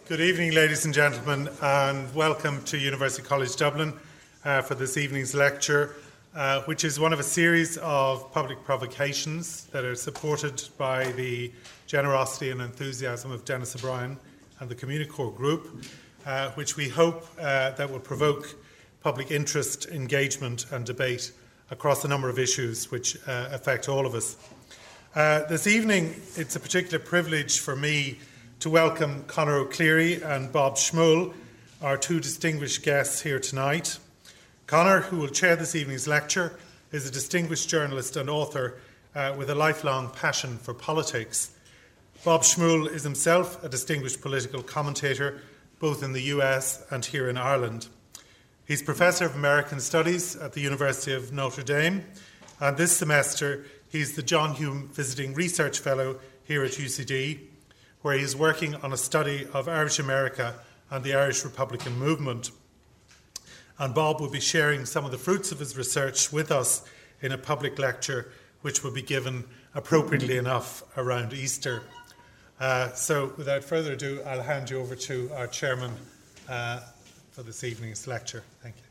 Good evening, ladies and gentlemen, and welcome to University College Dublin for this evening's lecture, which is one of a series of public provocations that are supported by the generosity and enthusiasm of Denis O'Brien and the Communicore Group, which we hope that will provoke public interest, engagement and debate across a number of issues which affect all of us. This evening, it's a particular privilege for me to welcome Conor O'Clery and Bob Schmuhl, our two distinguished guests here tonight. Conor, who will chair this evening's lecture, is a distinguished journalist and author with a lifelong passion for politics. Bob Schmuhl is himself a distinguished political commentator, both in the US and here in Ireland. He's Professor of American Studies at the University of Notre Dame, and this semester he's the John Hume Visiting Research Fellow here at UCD, where he is working on a study of Irish America and the Irish Republican movement. And Bob will be sharing some of the fruits of his research with us in a public lecture which will be given, appropriately enough, around Easter. So without further ado, I'll hand you over to our chairman for this evening's lecture. Thank you.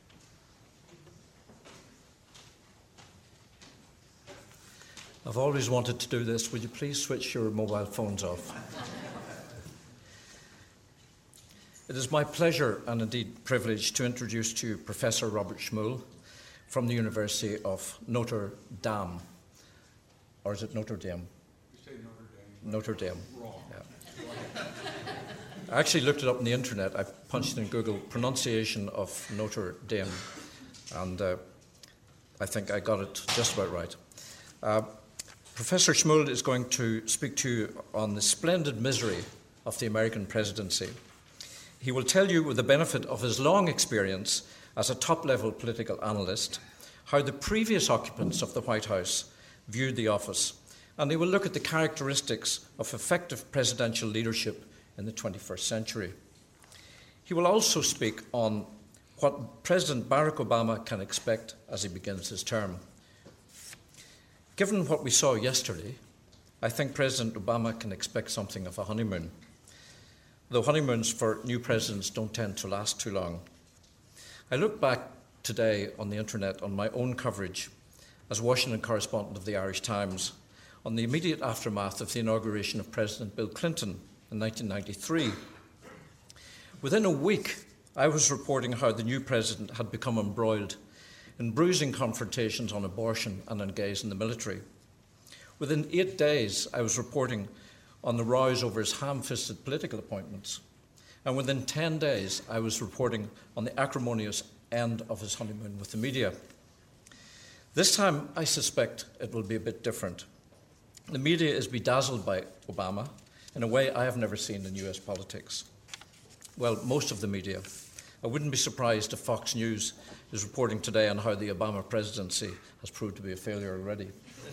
I've always wanted to do this. Would you please switch your mobile phones off? It is my pleasure and indeed privilege to introduce to you Professor Robert Schmuhl from the University of Notre Dame. Or is it Notre Dame? You say Notre Dame. Notre Dame. Wrong. Yeah. I actually looked it up on the internet. I punched in Google pronunciation of Notre Dame, and I think I got it just about right. Professor Schmuhl is going to speak to you on the splendid misery of the American presidency. He will tell you, with the benefit of his long experience as a top-level political analyst, how the previous occupants of the White House viewed the office, and he will look at the characteristics of effective presidential leadership in the 21st century. He will also speak on what President Barack Obama can expect as he begins his term. Given what we saw yesterday, I think President Obama can expect something of a honeymoon, though honeymoons for new presidents don't tend to last too long. I look back today on the internet on my own coverage as Washington correspondent of the Irish Times on the immediate aftermath of the inauguration of President Bill Clinton in 1993. Within a week, I was reporting how the new president had become embroiled in bruising confrontations on abortion and on gays in the military. Within 8 days, I was reporting on the rows over his ham-fisted political appointments. And within 10 days, I was reporting on the acrimonious end of his honeymoon with the media. This time, I suspect it will be a bit different. The media is bedazzled by Obama in a way I have never seen in US politics. Well, most of the media. I wouldn't be surprised if Fox News is reporting today on how the Obama presidency has proved to be a failure already.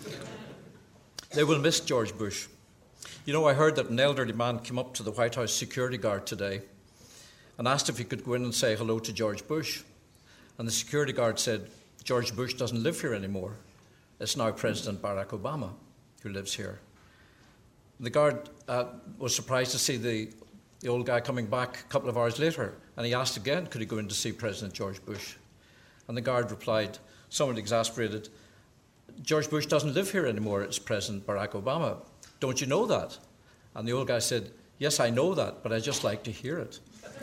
They will miss George Bush. You know, I heard that an elderly man came up to the White House security guard today and asked if he could go in and say hello to George Bush. And the security guard said, George Bush doesn't live here anymore. It's now President Barack Obama who lives here. The guard was surprised to see the old guy coming back a couple of hours later, and he asked again, could he go in to see President George Bush? And the guard replied, somewhat exasperated, George Bush doesn't live here anymore, it's President Barack Obama. Don't you know that? And the old guy said, yes, I know that, but I just like to hear it.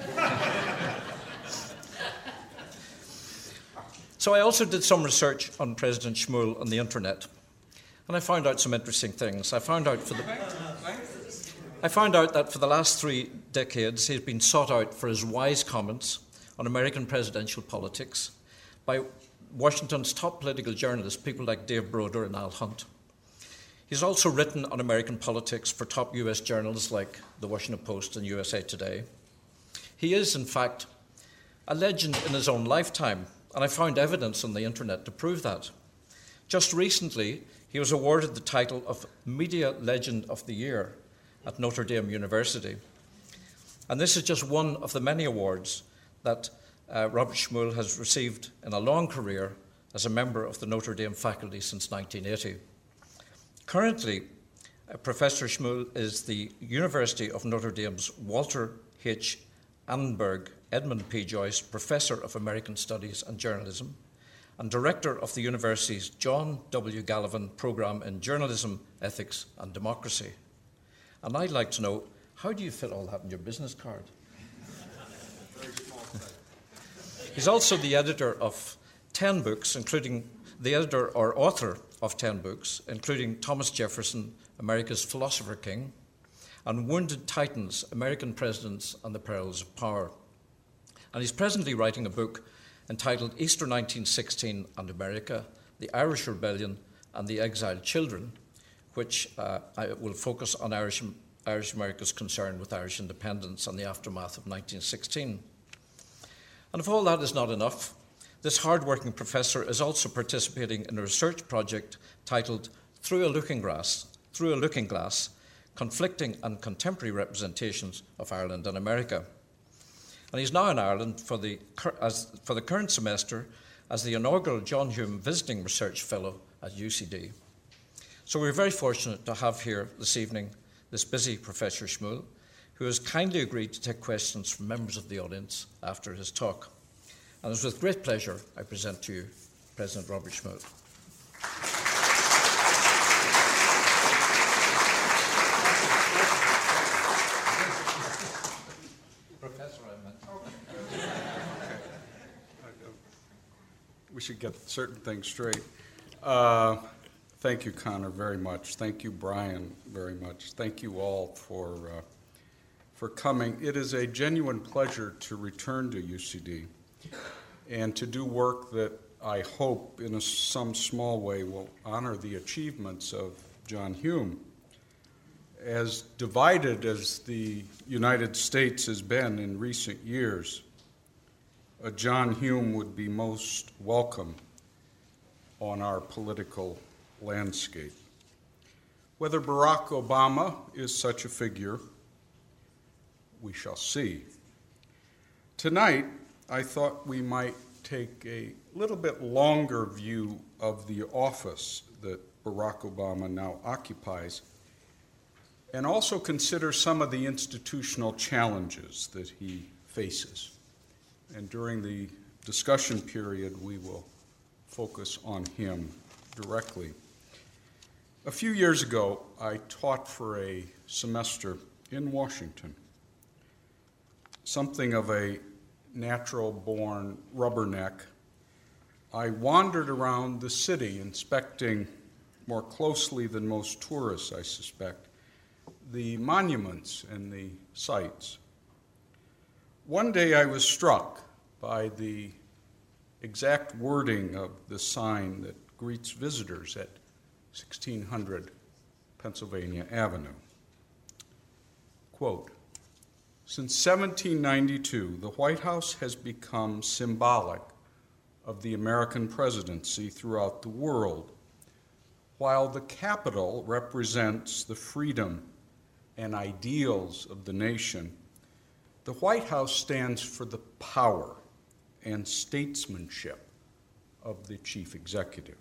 So I also did some research on President Schmuhl on the internet, and I found out some interesting things. I found out that for the last 3 decades, he's been sought out for his wise comments on American presidential politics by Washington's top political journalists, people like Dave Broder and Al Hunt. He's also written on American politics for top US journals like The Washington Post and USA Today. He is, in fact, a legend in his own lifetime, and I found evidence on the internet to prove that. Just recently, he was awarded the title of Media Legend of the Year at Notre Dame University. And this is just one of the many awards that Robert Schmuhl has received in a long career as a member of the Notre Dame faculty since 1980. Currently, Professor Schmuhl is the University of Notre Dame's Walter H. Annenberg, Edmund P. Joyce Professor of American Studies and Journalism, and Director of the university's John W. Gallivan Program in Journalism, Ethics and Democracy. And I'd like to know, how do you fit all that in your business card? He's also the editor of 10 books, including the editor or author of 10 books, including Thomas Jefferson, America's Philosopher King, and Wounded Titans, American Presidents and the Perils of Power. And he's presently writing a book entitled Easter 1916 and America, the Irish Rebellion and the Exiled Children, which will focus on Irish America's concern with Irish independence and the aftermath of 1916. And if all that is not enough, this hard-working professor is also participating in a research project titled Through a Looking Glass, Conflicting and Contemporary Representations of Ireland and America. And he's now in Ireland for the current semester as the inaugural John Hume Visiting Research Fellow at UCD. So we're very fortunate to have here this evening this busy Professor Shmuel, who has kindly agreed to take questions from members of the audience after his talk. And it's with great pleasure I present to you President Robert Shmuel. Professor, I meant. We should get certain things straight. Thank you, Connor, very much. Thank you, Brian, very much. Thank you all for coming. It is a genuine pleasure to return to UCD and to do work that I hope in some small way will honor the achievements of John Hume. As divided as the United States has been in recent years, a John Hume would be most welcome on our political landscape. Whether Barack Obama is such a figure, we shall see. Tonight, I thought we might take a little bit longer view of the office that Barack Obama now occupies, and also consider some of the institutional challenges that he faces. And during the discussion period, we will focus on him directly. A few years ago, I taught for a semester in Washington. Something of a natural-born rubberneck, I wandered around the city inspecting, more closely than most tourists, I suspect, the monuments and the sites. One day I was struck by the exact wording of the sign that greets visitors at 1600 Pennsylvania Avenue. Quote, "Since 1792, the White House has become symbolic of the American presidency throughout the world, while the Capitol represents the freedom and ideals of the nation. The White House stands for the power and statesmanship of the chief executive."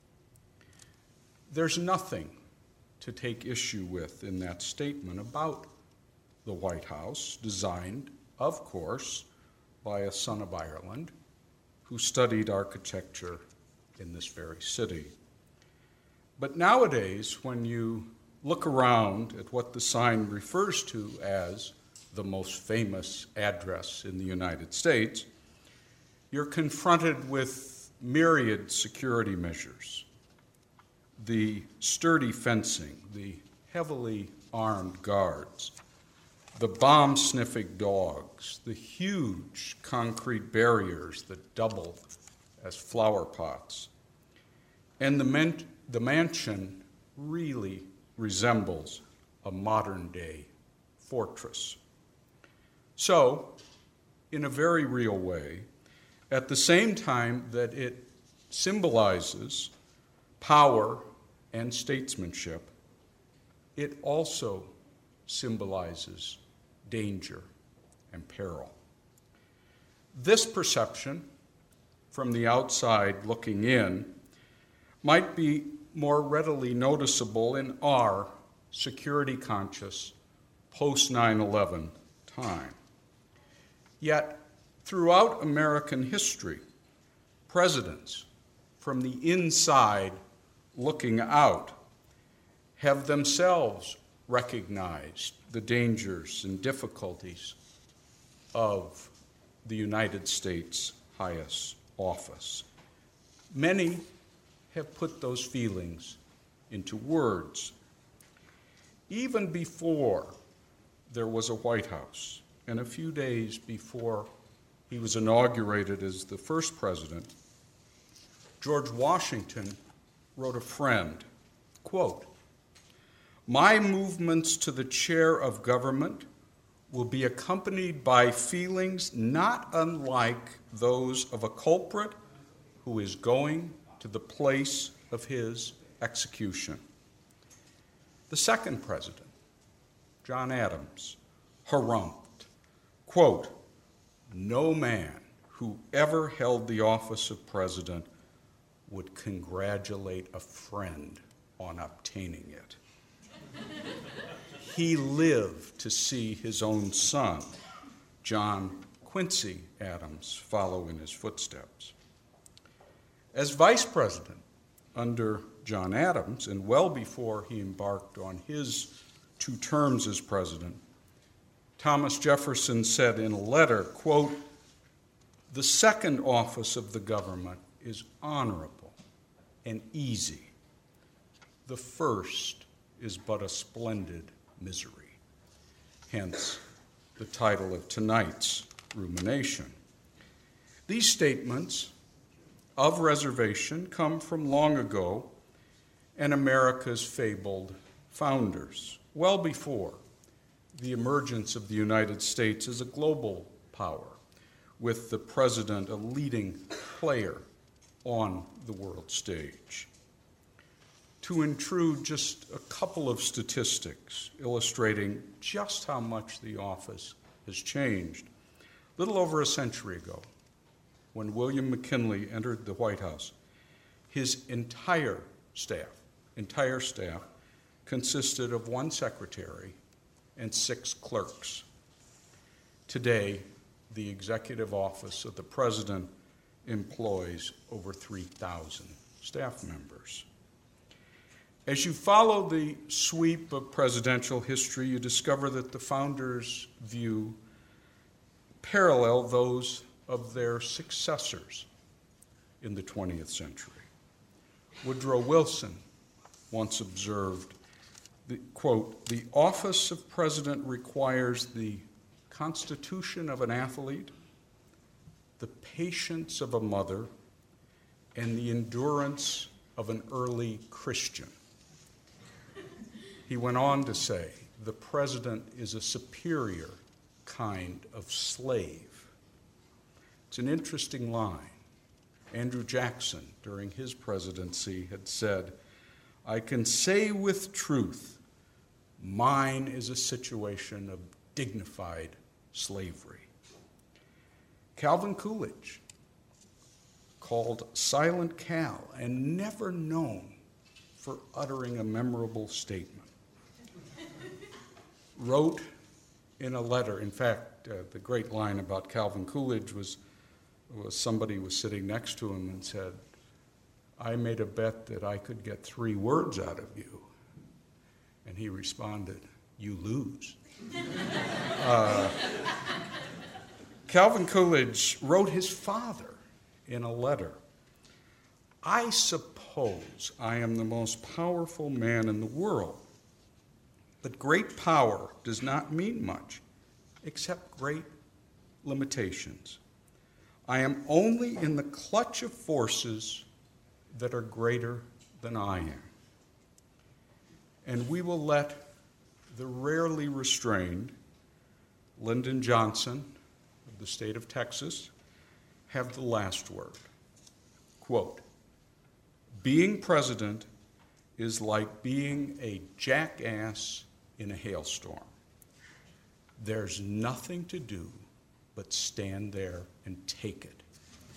There's nothing to take issue with in that statement about the White House, designed, of course, by a son of Ireland who studied architecture in this very city. But nowadays, when you look around at what the sign refers to as the most famous address in the United States, you're confronted with myriad security measures. The sturdy fencing, the heavily armed guards, the bomb-sniffing dogs, the huge concrete barriers that double as flower pots. And the mansion really resembles a modern-day fortress. So, in a very real way, at the same time that it symbolizes power and statesmanship, it also symbolizes danger and peril. This perception, from the outside looking in, might be more readily noticeable in our security-conscious post-9/11 time. Yet, throughout American history, presidents, from the inside looking out, have themselves recognized the dangers and difficulties of the United States' highest office. Many have put those feelings into words. Even before there was a White House, and a few days before he was inaugurated as the first president, George Washington wrote a friend, quote, "My movements to the chair of government will be accompanied by feelings not unlike those of a culprit who is going to the place of his execution." The second president, John Adams, harumphed, quote, "No man who ever held the office of president would congratulate a friend on obtaining it." He lived to see his own son, John Quincy Adams, follow in his footsteps. As vice president under John Adams, and well before he embarked on his 2 terms as president, Thomas Jefferson said in a letter, quote, "The second office of the government is honorable and easy. The first is but a splendid misery." Hence, the title of tonight's rumination. These statements of reservation come from long ago and America's fabled founders, well before the emergence of the United States as a global power, with the president a leading player on the world stage. To intrude just a couple of statistics illustrating just how much the office has changed. A little over a century ago, when William McKinley entered the White House, his entire staff consisted of 1 secretary and 6 clerks. Today, the executive office of the president employs over 3,000 staff members. As you follow the sweep of presidential history, you discover that the founders' view parallel those of their successors in the 20th century. Woodrow Wilson once observed, quote, "The office of president requires the constitution of an athlete, the patience of a mother, and the endurance of an early Christian." He went on to say, "The president is a superior kind of slave." It's an interesting line. Andrew Jackson, during his presidency, had said, "I can say with truth, mine is a situation of dignified slavery." Calvin Coolidge, called Silent Cal and never known for uttering a memorable statement, wrote in a letter, in fact, the great line about Calvin Coolidge was somebody was sitting next to him and said, "I made a bet that I could get 3 words out of you." And he responded, "You lose." Calvin Coolidge wrote his father in a letter, "I suppose I am the most powerful man in the world, but great power does not mean much except great limitations. I am only in the clutch of forces that are greater than I am. And we will let the rarely restrained Lyndon Johnson of the state of Texas have the last word. Quote, "Being president is like being a jackass in a hailstorm. There's nothing to do but stand there and take it."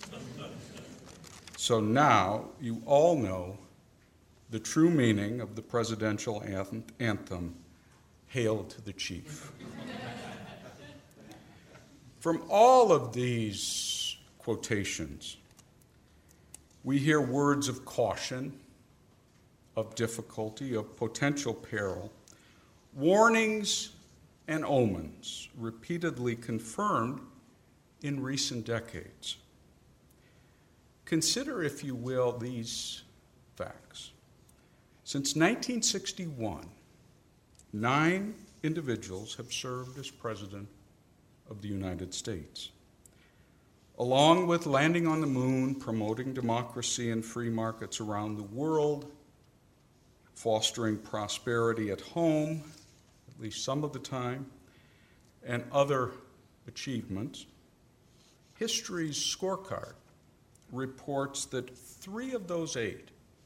So now you all know the true meaning of the presidential anthem, "Hail to the Chief." From all of these quotations, we hear words of caution, of difficulty, of potential peril, warnings and omens repeatedly confirmed in recent decades. Consider, if you will, these facts. Since 1961, 9 individuals have served as president of the United States. Along with landing on the moon, promoting democracy and free markets around the world, fostering prosperity at home, at least some of the time, and other achievements, history's scorecard reports that 3 of those 9,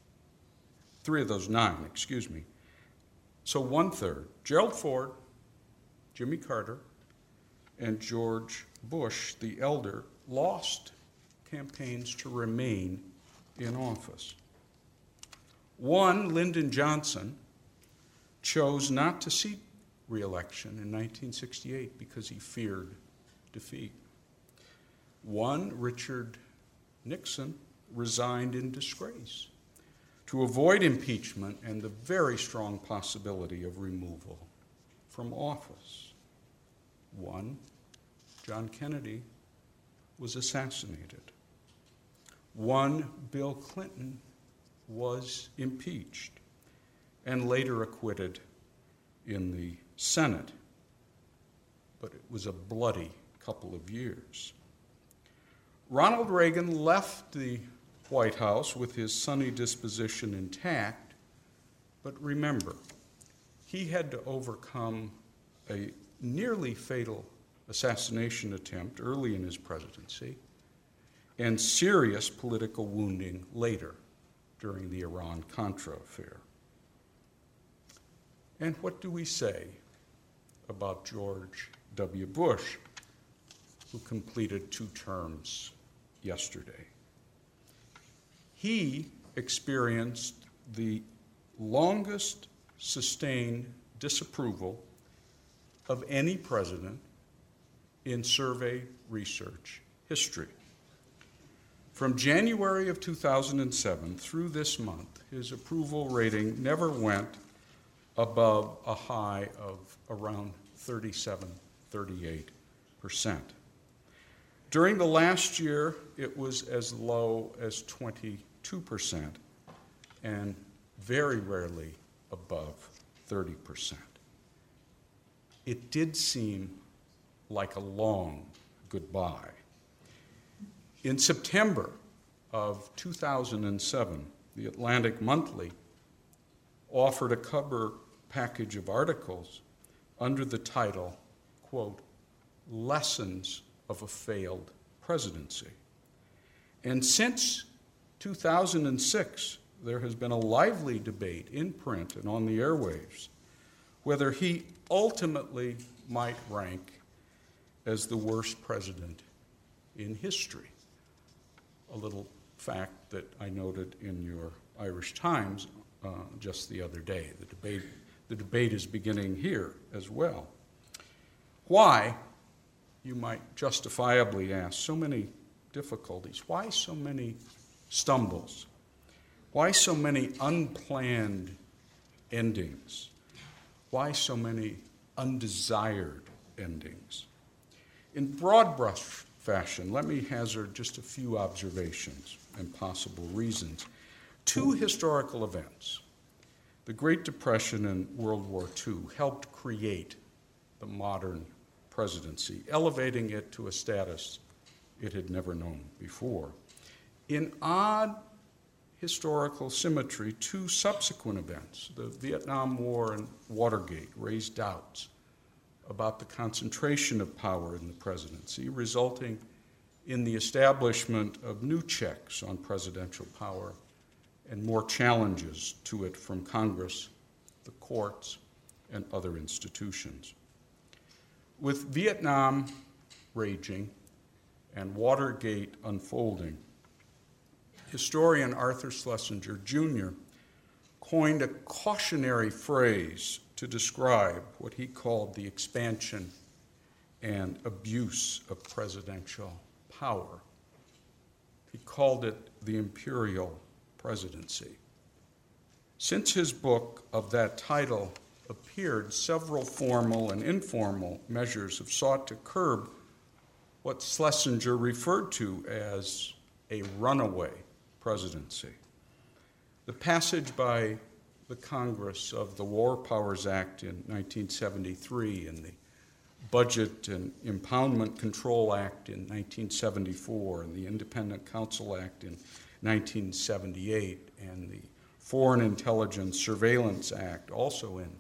so 1/3, Gerald Ford, Jimmy Carter, and George Bush, the elder, lost campaigns to remain in office. 1, Lyndon Johnson, chose not to seek re-election in 1968 because he feared defeat. 1, Richard Nixon, resigned in disgrace to avoid impeachment and the very strong possibility of removal from office. 1, John Kennedy, was assassinated. 1, Bill Clinton, was impeached and later acquitted in the Senate, but it was a bloody couple of years. Ronald Reagan left the White House with his sunny disposition intact, but remember, he had to overcome a nearly fatal assassination attempt early in his presidency and serious political wounding later during the Iran-Contra affair. And what do we say about George W. Bush, who completed 2 terms yesterday? He experienced the longest sustained disapproval of any president in survey research history. From January of 2007 through this month, his approval rating never went above a high of around 38%. During the last year, it was as low as 22% and very rarely above 30%. It did seem like a long goodbye. In September of 2007, the Atlantic Monthly offered a cover package of articles under the title, quote, "Lessons of a Failed Presidency." And since 2006, there has been a lively debate in print and on the airwaves whether he ultimately might rank as the worst president in history. A little fact that I noted in your Irish Times just the other day. The debate is beginning here as well. Why, you might justifiably ask, so many difficulties? Why so many stumbles? Why so many unplanned endings? Why so many undesired endings? In broad brush fashion, let me hazard just a few observations and possible reasons. 2 historical events, the Great Depression and World War II, helped create the modern presidency, elevating it to a status it had never known before. In odd historical symmetry, 2 subsequent events, the Vietnam War and Watergate, raised doubts about the concentration of power in the presidency, resulting in the establishment of new checks on presidential power and more challenges to it from Congress, the courts, and other institutions. With Vietnam raging and Watergate unfolding, historian Arthur Schlesinger Jr. coined a cautionary phrase to describe what he called the expansion and abuse of presidential power. He called it the imperial presidency. Since his book of that title appeared, several formal and informal measures have sought to curb what Schlesinger referred to as a runaway presidency. The passage by the Congress of the War Powers Act in 1973 and the Budget and Impoundment Control Act in 1974 and the Independent Counsel Act in 1978 and the Foreign Intelligence Surveillance Act also in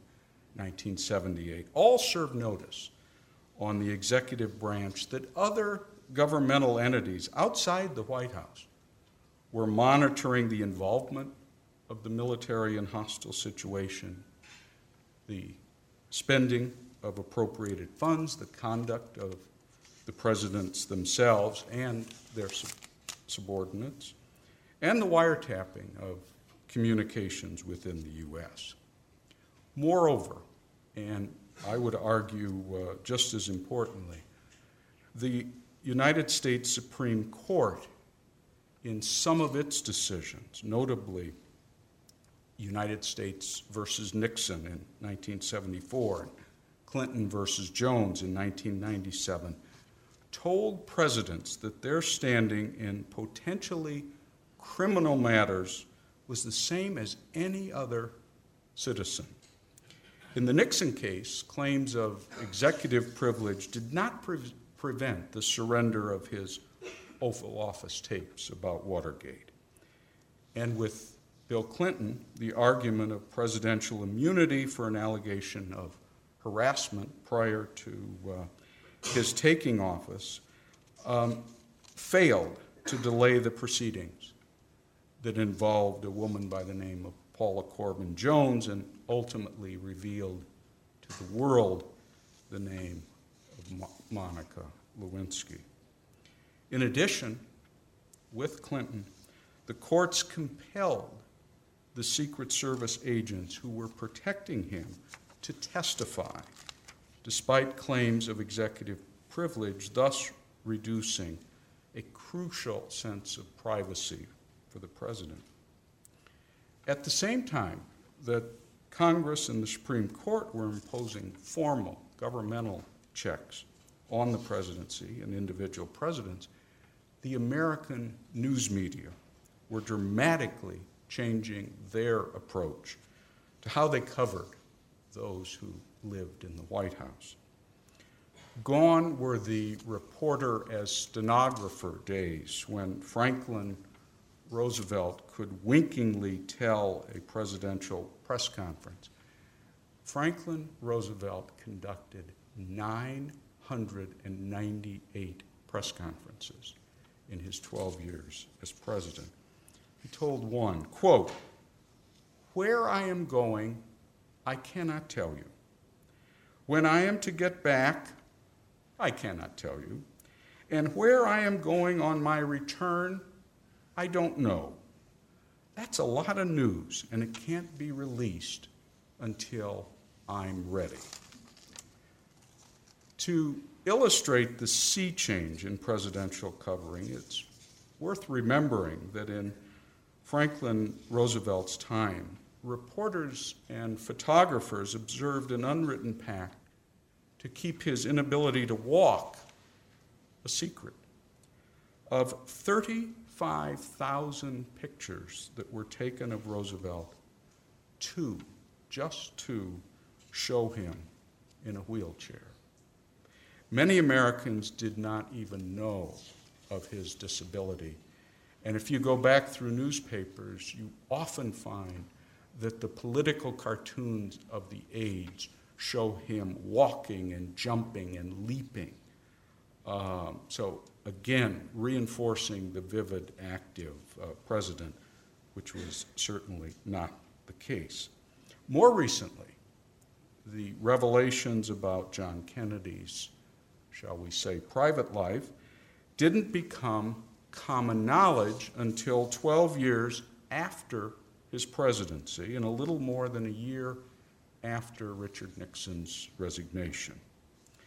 1978 all serve notice on the executive branch that other governmental entities outside the White House were monitoring the involvement of the military in hostile situation, the spending of appropriated funds, the conduct of the presidents themselves and their subordinates, and the wiretapping of communications within the U.S. Moreover, and I would argue just as importantly, the United States Supreme Court, in some of its decisions, notably United States versus Nixon in 1974, and Clinton versus Jones in 1997, told presidents that their standing in potentially criminal matters was the same as any other citizen. In the Nixon case, claims of executive privilege did not prevent the surrender of his Oval Office tapes about Watergate. And with Bill Clinton, the argument of presidential immunity for an allegation of harassment prior to his taking office failed to delay the proceedings that involved a woman by the name of Paula Corbin Jones and ultimately revealed to the world the name of Monica Lewinsky. In addition, with Clinton, the courts compelled the Secret Service agents who were protecting him to testify, despite claims of executive privilege, thus reducing a crucial sense of privacy for the president. At the same time that Congress and the Supreme Court were imposing formal governmental checks on the presidency and individual presidents, the American news media were dramatically changing their approach to how they covered those who lived in the White House. Gone were the reporter as stenographer days when Franklin Roosevelt could winkingly tell a presidential press conference. Franklin Roosevelt conducted 998 press conferences in his 12 years as president. He told one, quote, "Where I am going, I cannot tell you. When I am to get back, I cannot tell you. And where I am going on my return, I don't know. That's a lot of news, and it can't be released until I'm ready." To illustrate the sea change in presidential covering, it's worth remembering that in Franklin Roosevelt's time, reporters and photographers observed an unwritten pact to keep his inability to walk a secret. Of 35,000 pictures that were taken of Roosevelt, just two, show him in a wheelchair. Many Americans did not even know of his disability. And if you go back through newspapers, you often find that the political cartoons of the age show him walking and jumping and leaping. So again, reinforcing the vivid, active president, which was certainly not the case. More recently, the revelations about John Kennedy's, shall we say, private life didn't become common knowledge until 12 years after his presidency and a little more than a year after Richard Nixon's resignation.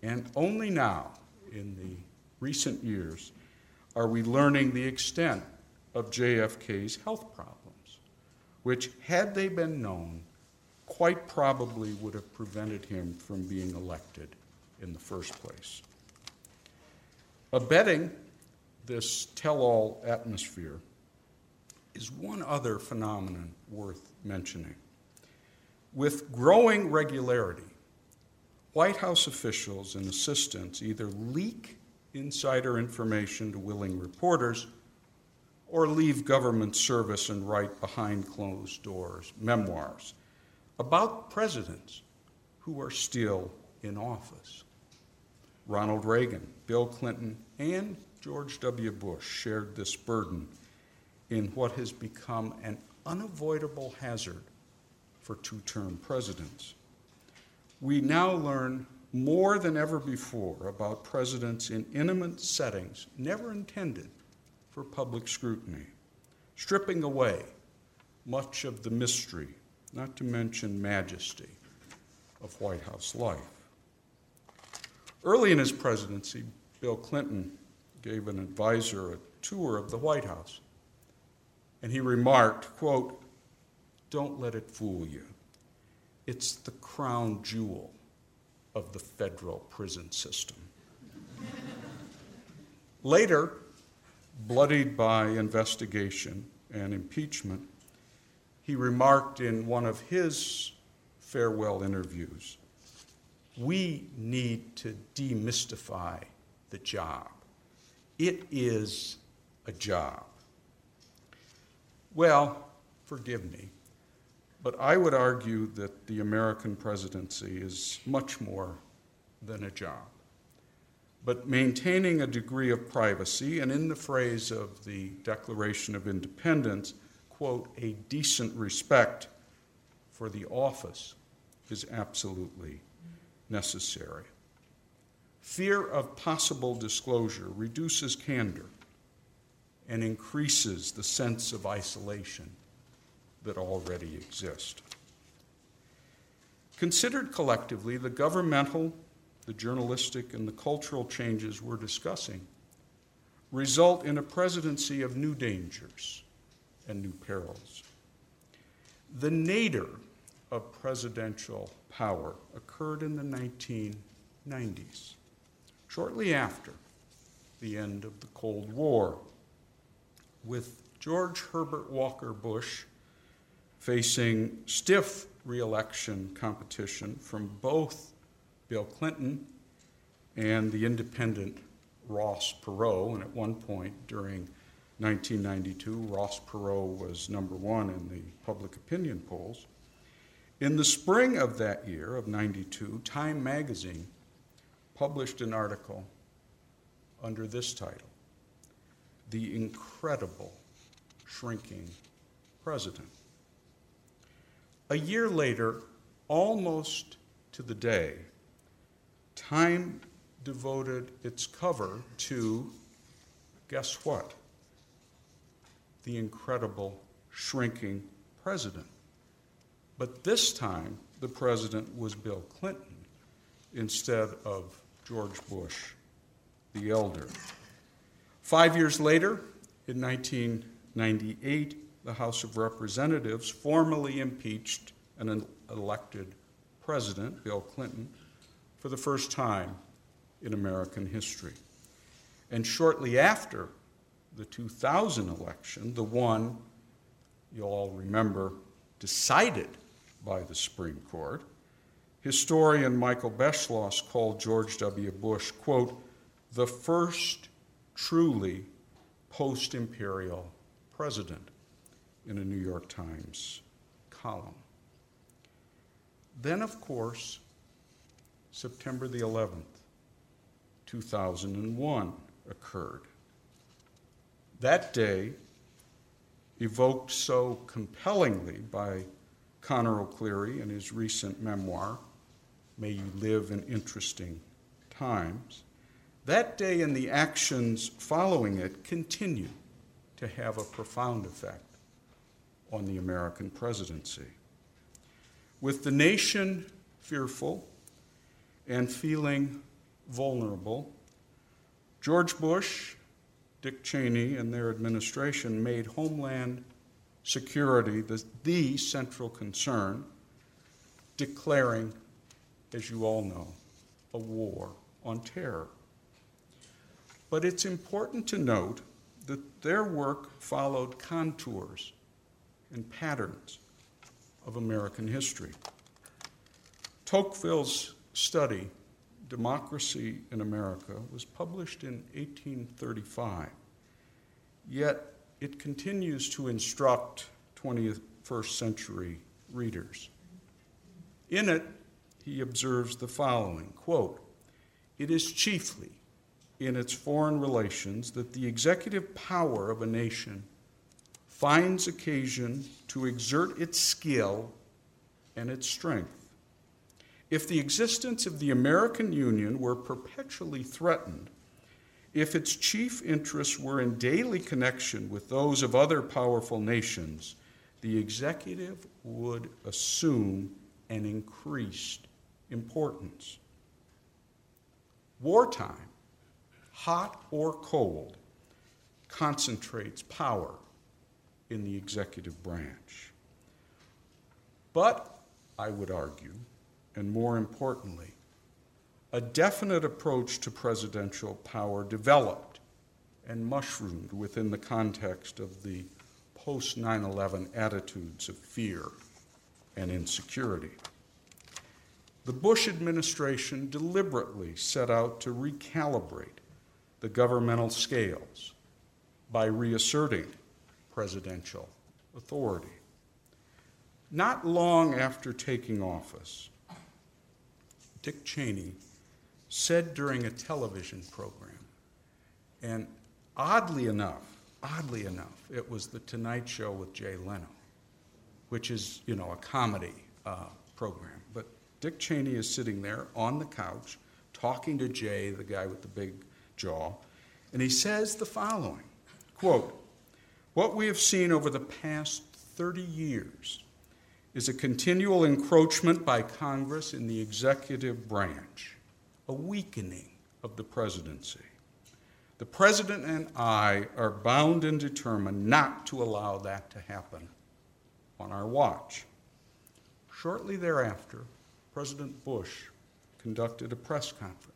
And only now, in the recent years, are we learning the extent of JFK's health problems, which, had they been known, quite probably would have prevented him from being elected in the first place. Abetting this tell-all atmosphere is one other phenomenon worth mentioning. With growing regularity, White House officials and assistants either leak insider information to willing reporters or leave government service and write behind closed doors memoirs about presidents who are still in office. Ronald Reagan, Bill Clinton, and George W. Bush shared this burden in what has become an unavoidable hazard for two-term presidents. We now learn more than ever before about presidents in intimate settings never intended for public scrutiny, stripping away much of the mystery, not to mention majesty, of White House life. Early in his presidency, Bill Clinton gave an advisor a tour of the White House, and he remarked, quote, "Don't let it fool you. It's the crown jewel of the federal prison system." Later, bloodied by investigation and impeachment, he remarked in one of his farewell interviews, "We need to demystify the job. It is a job." Well, forgive me, but I would argue that the American presidency is much more than a job. But maintaining a degree of privacy, and in the phrase of the Declaration of Independence, quote, "a decent respect for the office," is absolutely necessary. Fear of possible disclosure reduces candor and increases the sense of isolation that already exists. Considered collectively, the governmental, the journalistic, and the cultural changes we're discussing result in a presidency of new dangers and new perils. The nadir of presidential power occurred in the 1990s, shortly after the end of the Cold War, with George Herbert Walker Bush facing stiff re-election competition from both Bill Clinton and the independent Ross Perot. And at one point during 1992, Ross Perot was number one in the public opinion polls. In the spring of that year, of 92, Time magazine published an article under this title, "The Incredible Shrinking President." A year later, almost to the day, Time devoted its cover to, guess what? The incredible shrinking president. But this time, the president was Bill Clinton instead of George Bush the elder. 5 years later, in 1998, the House of Representatives formally impeached an elected president, Bill Clinton, for the first time in American history. And shortly after the 2000 election, the one you'll all remember decided by the Supreme Court, historian Michael Beschloss called George W. Bush, quote, "the first truly post-imperial president," in a New York Times column. Then, of course, September the 11th, 2001 occurred. That day, evoked so compellingly by Conor O'Clery in his recent memoir, May You Live in Interesting Times, that day and the actions following it continue to have a profound effect on the American presidency. With the nation fearful and feeling vulnerable. George Bush, Dick Cheney, and their administration made Homeland Security the central concern, declaring, as you all know, a war on terror. But it's important to note that their work followed contours and patterns of American history. Tocqueville's study, Democracy in America, was published in 1835, yet it continues to instruct 21st century readers. In it, he observes the following, quote, "It is chiefly in its foreign relations that the executive power of a nation finds occasion to exert its skill and its strength. If the existence of the American Union were perpetually threatened, if its chief interests were in daily connection with those of other powerful nations, the executive would assume an increased importance. Wartime, hot or cold, concentrates power in the executive branch. But, I would argue, and more importantly, a definite approach to presidential power developed and mushroomed within the context of the post-9/11 attitudes of fear and insecurity. The Bush administration deliberately set out to recalibrate the governmental scales by reasserting presidential authority. Not long after taking office, Dick Cheney said during a television program, and oddly enough, it was The Tonight Show with Jay Leno, which is, a comedy program. But Dick Cheney is sitting there on the couch talking to Jay, the guy with the big jaw, and he says the following, quote, "What we have seen over the past 30 years is a continual encroachment by Congress in the executive branch, a weakening of the presidency. The president and I are bound and determined not to allow that to happen on our watch." Shortly thereafter, President Bush conducted a press conference.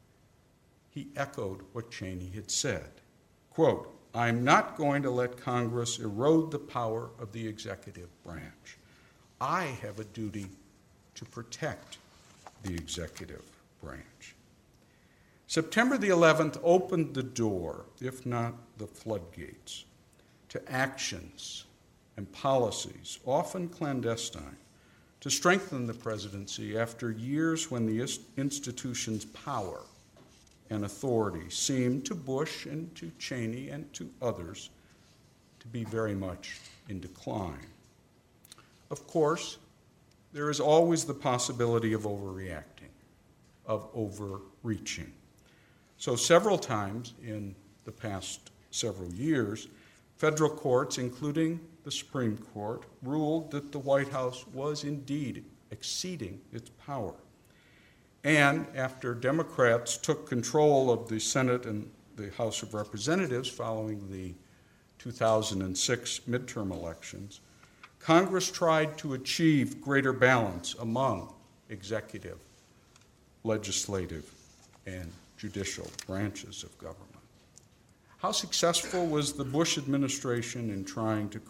He echoed what Cheney had said. Quote, "I'm not going to let Congress erode the power of the executive branch. I have a duty to protect the executive branch." September the 11th opened the door, if not the floodgates, to actions and policies, often clandestine, to strengthen the presidency after years when the institution's power and authority seemed to Bush and to Cheney and to others to be very much in decline. Of course, there is always the possibility of overreacting, of overreaching. So several times in the past several years, federal courts, including the Supreme Court, ruled that the White House was indeed exceeding its power. And after Democrats took control of the Senate and the House of Representatives following the 2006 midterm elections, Congress tried to achieve greater balance among executive, legislative, and judicial branches of government. How successful was the Bush administration in trying to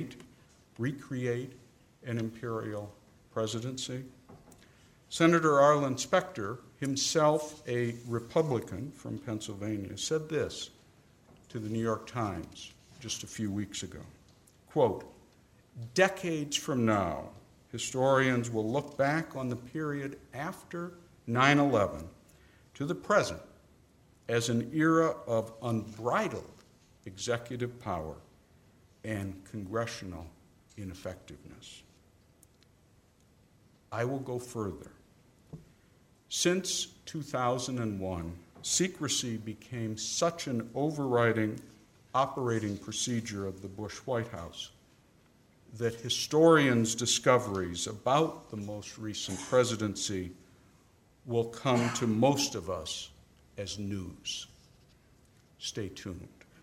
recreate an imperial presidency? Senator Arlen Specter, himself a Republican from Pennsylvania, said this to the New York Times just a few weeks ago. Quote, "Decades from now, historians will look back on the period after 9/11 to the present as an era of unbridled executive power and congressional ineffectiveness." I will go further. Since 2001, secrecy became such an overriding operating procedure of the Bush White House that historians' discoveries about the most recent presidency will come to most of us as news. Stay tuned.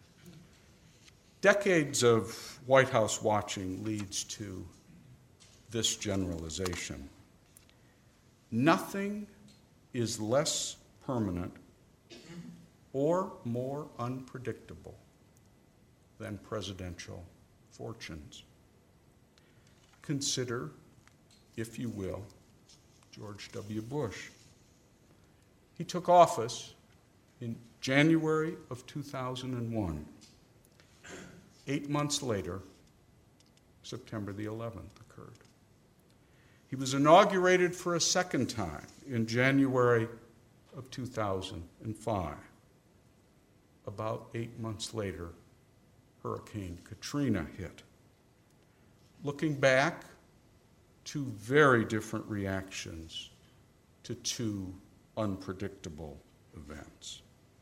Decades of White House watching leads to this generalization. Nothing is less permanent or more unpredictable than presidential fortunes. Consider, if you will, George W. Bush. He took office in January of 2001. 8 months later, September the 11th occurred. He was inaugurated for a second time in January of 2005. About 8 months later, Hurricane Katrina hit. Looking back, two very different reactions to two unpredictable events.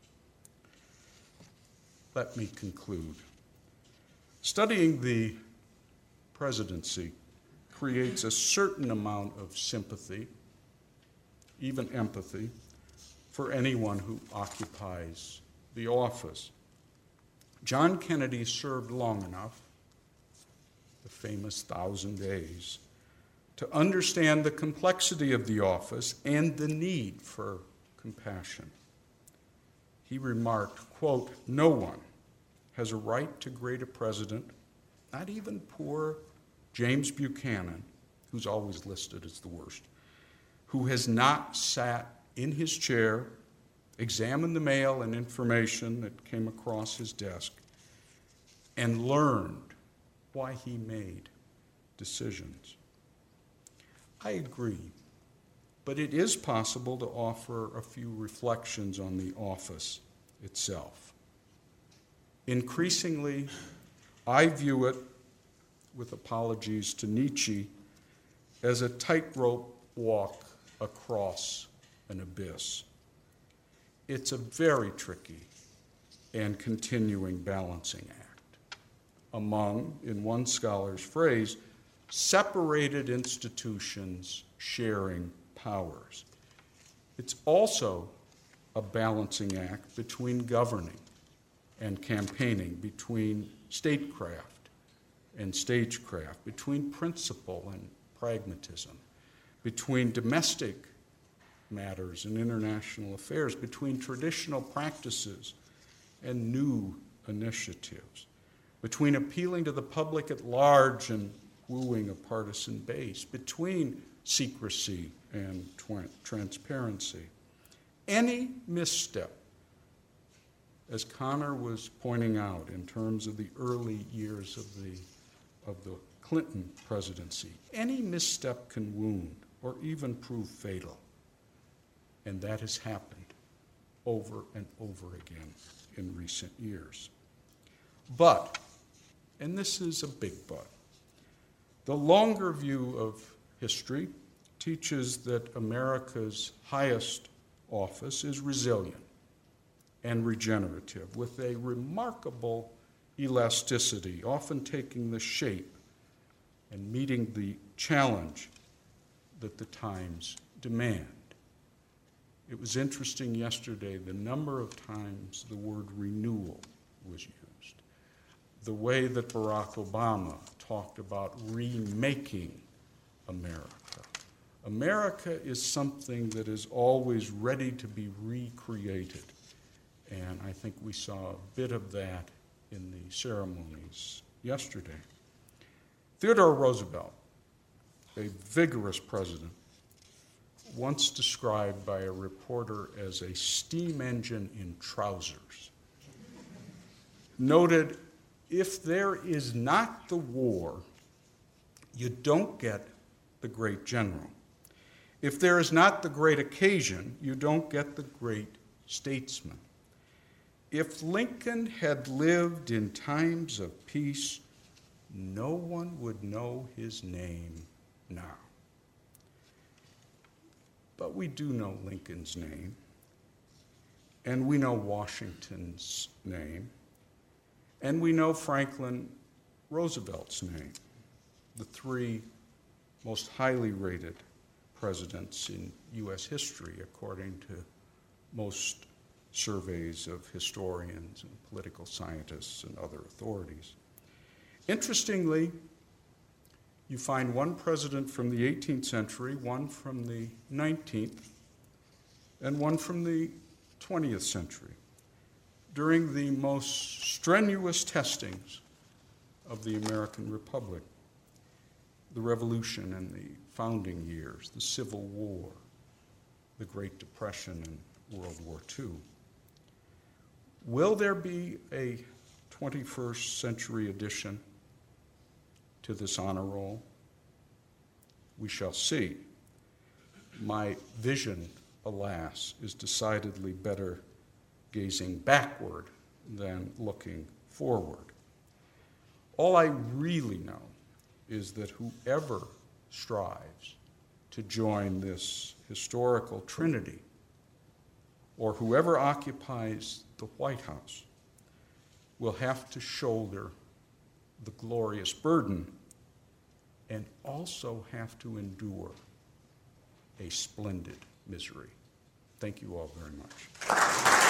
Let me conclude. Studying the presidency creates a certain amount of sympathy, even empathy, for anyone who occupies the office. John Kennedy served long enough, the famous 1,000 days, to understand the complexity of the office and the need for compassion. He remarked, quote, "No one has a right to grade a president, not even poor James Buchanan, who's always listed as the worst, who has not sat in his chair, examined the mail and information that came across his desk, and learned why he made decisions." I agree, but it is possible to offer a few reflections on the office itself. Increasingly, I view it, with apologies to Nietzsche, as a tightrope walk across an abyss. It's a very tricky and continuing balancing act among, in one scholar's phrase, separated institutions sharing powers. It's also a balancing act between governing and campaigning, between statecraft and stagecraft, between principle and pragmatism, between domestic matters and international affairs, between traditional practices and new initiatives, between appealing to the public at large and wooing a partisan base, between secrecy and transparency. Any misstep, as Connor was pointing out in terms of the early years of the Clinton presidency, any misstep can wound or even prove fatal. And that has happened over and over again in recent years. But, and this is a big but, the longer view of history teaches that America's highest office is resilient and regenerative, with a remarkable elasticity, often taking the shape and meeting the challenge that the times demand. It was interesting yesterday the number of times the word renewal was used, the way that Barack Obama talked about remaking America. America is something that is always ready to be recreated, and I think we saw a bit of that in the ceremonies yesterday. Theodore Roosevelt, a vigorous president, once described by a reporter as a steam engine in trousers, noted, "If there is not the war, you don't get the great general. If there is not the great occasion, you don't get the great statesman. If Lincoln had lived in times of peace, no one would know his name now." But we do know Lincoln's name, and we know Washington's name, and we know Franklin Roosevelt's name, the three most highly rated presidents in U.S. history, according to most surveys of historians and political scientists and other authorities. Interestingly, you find one president from the 18th century, one from the 19th, and one from the 20th century. During the most strenuous testings of the American Republic, the Revolution and the founding years, the Civil War, the Great Depression, and World War II. Will there be a 21st century addition to this honor roll? We shall see. My vision, alas, is decidedly better gazing backward than looking forward. All I really know is that whoever strives to join this historical trinity, or whoever occupies the White House, will have to shoulder the glorious burden and also have to endure a splendid misery. Thank you all very much.